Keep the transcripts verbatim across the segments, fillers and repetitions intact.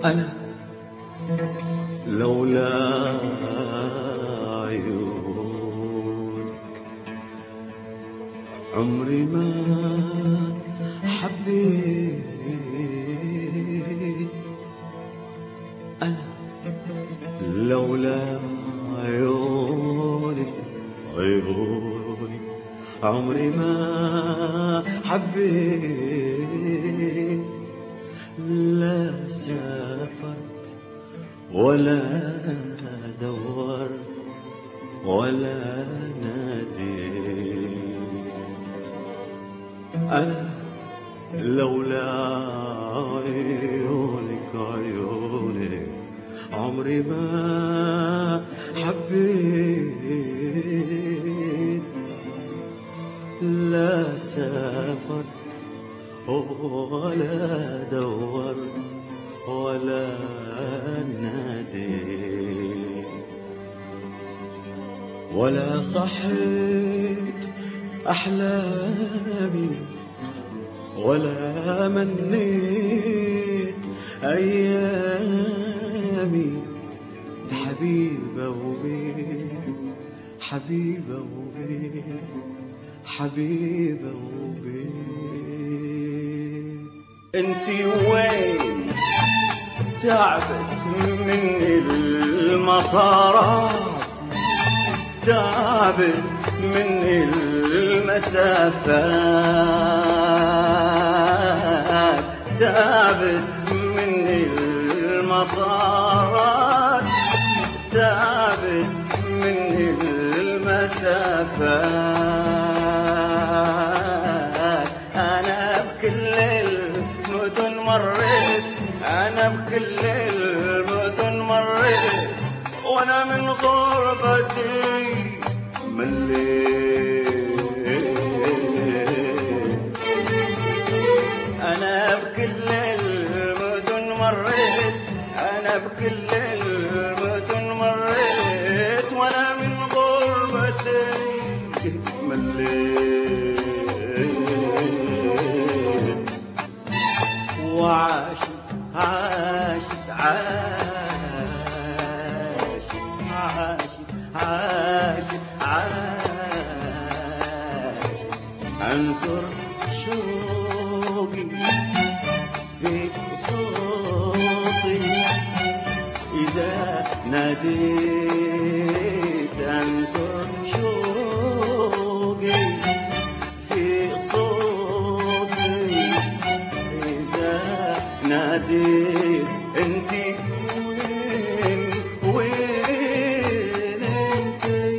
أنا لولا عيونك عمري ما حبيت. أنا لولا عيونك عيونك عمري ما حبيت. لا سافرت ولا دورت ولا ناديت. أنا لولا عيونك عيونك عمري ما حبيت. لا سافرت ولا دورت ولا ناديت ولا صحيت أحلامي ولا منيت أيامي. حبيبة وبيت حبيبة وبيت حبيبة وبيت. انتي وين تعبت من المطارات، تعبت من المسافات، تعبت من المطارات، تعبت من المسافات. أنا بكل المدن مريت، أنا بكل المدن مريت، وأنا من غربتي مليت. أنا بكل المدن مريت، أنا بكل المدن مريت، وأنا من غربتي مليت. وعاشت عاشت عاشت عاشت عاشت عاشت أنثر شوقي في صوتي إذا ناديت. أنثر شوقي في صوتي إذا ناديت. انتي وين وين انتي؟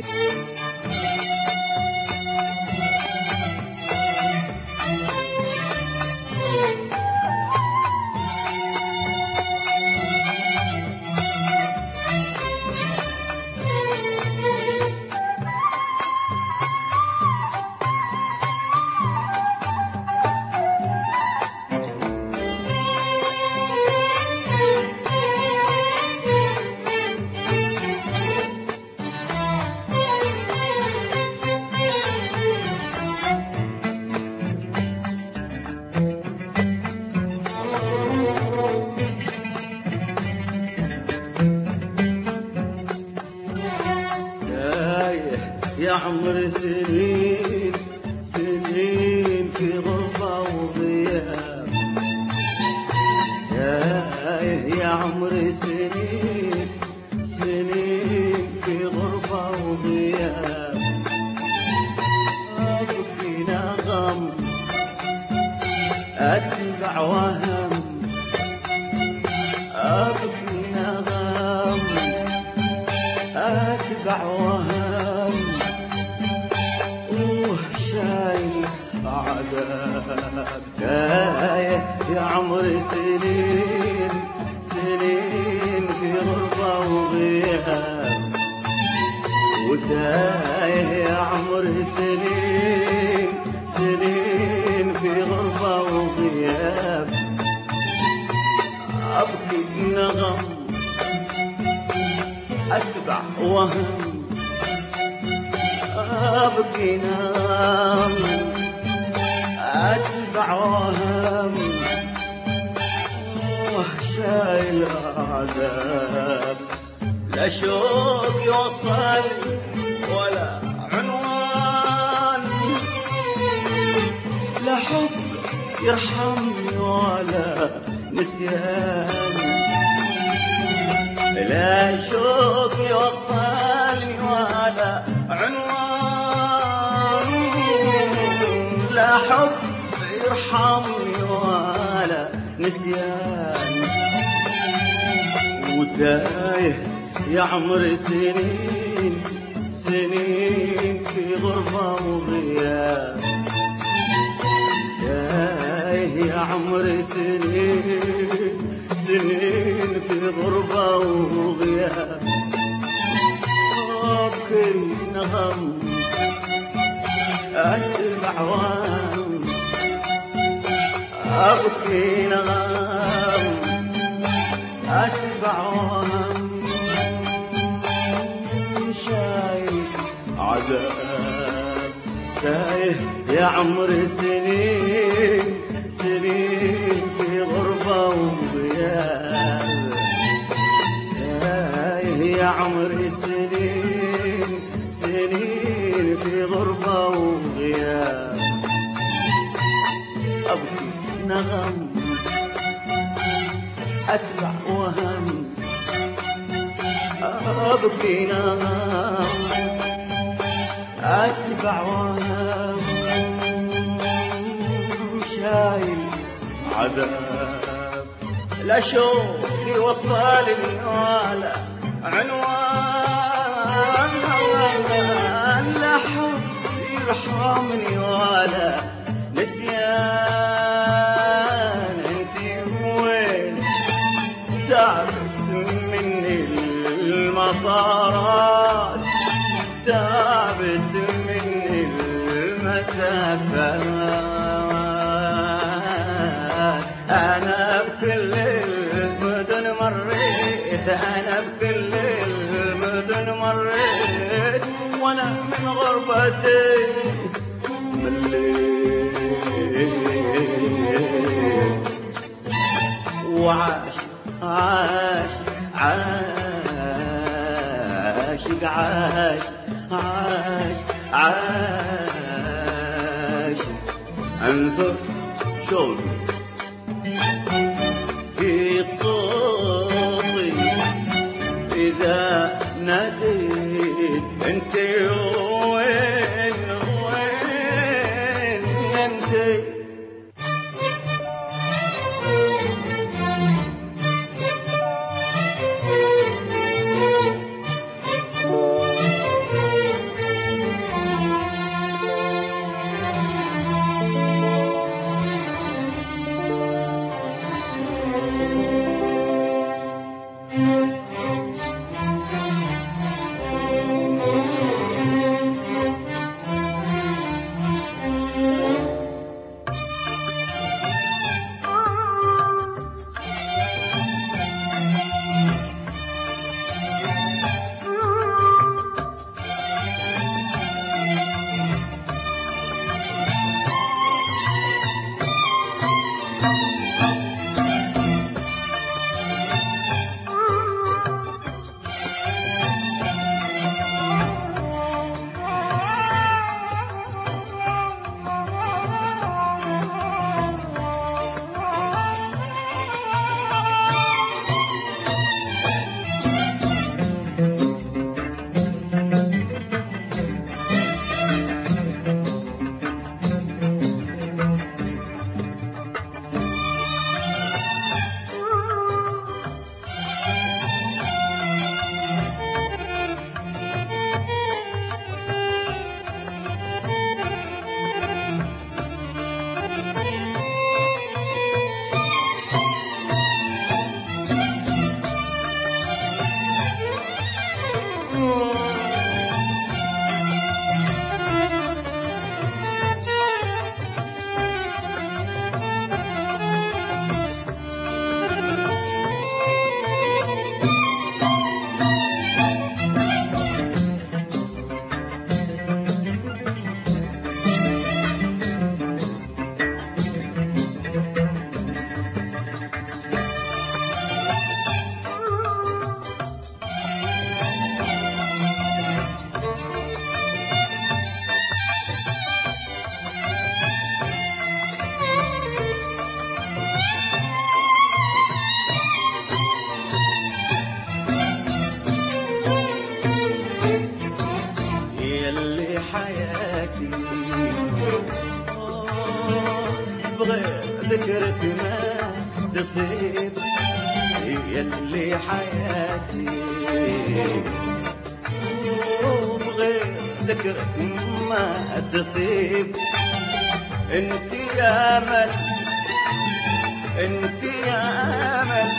يا عمر سنين سنين في غربة وغياب، يا عمر سنين سنين في غربة وغياب. أبكي نغم أتبع وهم، أبكي نغم أتبع وهم، شايل عذاب. يا عمر سنين سنين في غربة وغياب، وتايه يا عمر سنين سنين في غربة وغياب. أبكي نغم أتبع وهم، أبكي نغم أتبع وهم، شايل عذاب، لا شوق يوصل ولا عنوان، لا حب يرحمني ولا نسيان، لا شوق يوصلني ولا عنوان، لا حب يرحمني ولا نسيان، وتايه يا عمري سنين سنين في غربة وغياب، تايه يا عمري سنين سنين في غربة وغياب، أبكي نغم أتبع وهم، أبكي نغم أتبع وهم، شايل عذاب، تايه يا عمري سنين سنين في غربة وغياب، تايه يا عمري سنين سنين في غربة وغياب، أبكي نغم أتبع وهم، أبكي نغم أتبع وهم، شايل عذاب، لا شوق يوصلني ولا عنوان، لا حب يرحمني ولا نسيان، انتي وين تعبت مني المطارات، تعبت مني المسافات، أنا بكل المدن مريت، أنا بكل المدن مريت، وأنا من غربتي مليت، وعاش عاش عاشق عاش عاش عاش، أنثر شوقي في صوتي إذا ناديت، أنت وين وين أنت؟ حياتي بغير ذكرك ما تطيب يلي حياتي بغير ذكرك ما تطيب انت يا امل انت يا امل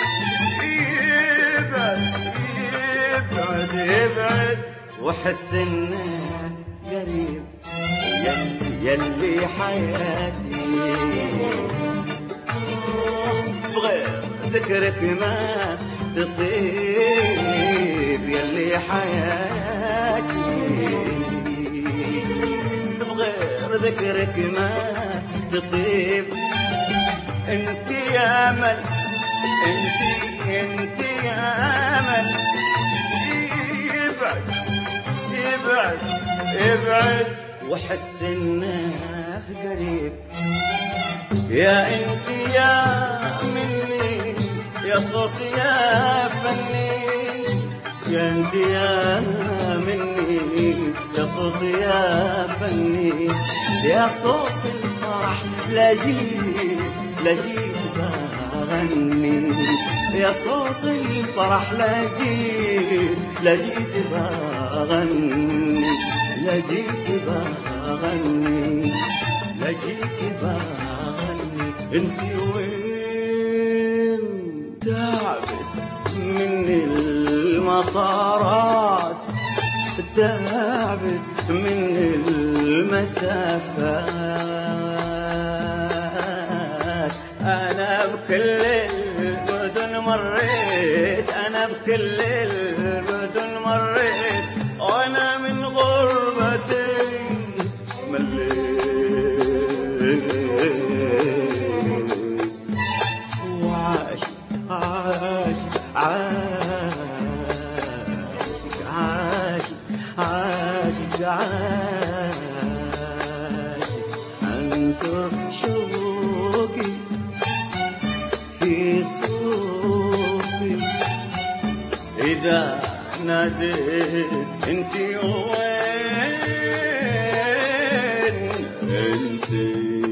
ابعد ابعد ابعد وحس انه قريب يلي, يلي حياتي بغير ذكرك ما تطيب يلي حياتي بغير ذكرك ما تطيب انت يا امل انت انت يا امل ابعد ابعد ابعد وحس انه قريب يا انت يا مني يا صوت يا فني يا انت يا مني يا صوت يا فني يا صوت الفرح لجيت لجيت بغني يا صوت الفرح لجيت لجيت بغني لجيت بغني لجيت بغني انت وين تعبت من المطارات تعبت من المسافات انا بكل المدن مريت انا بكل المدن مريت وانا من غربتي مليت وعاش عاش عاش عاش عاش عاش انثر شوقي في صوفي إذا ناديت انتي وين انتي